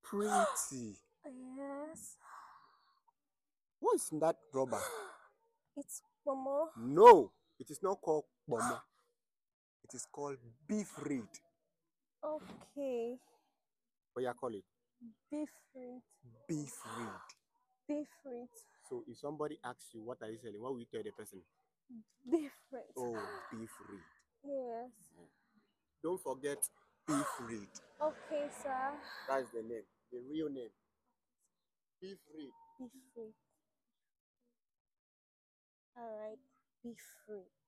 Pretty. Yes. What is that rubber? It's Momo. No, it is not called bomo. It is called beef reed. Okay. What you call it? Beef fruit. Beef reed. Beef fruit. So if somebody asks you what are you selling, what will you tell the person? Beef fruit. Oh, beef reed. Yes. Don't forget beef reed. Okay, sir. That's the name, the real name. Beef reed. Beef fruit. All right. Beef fruit.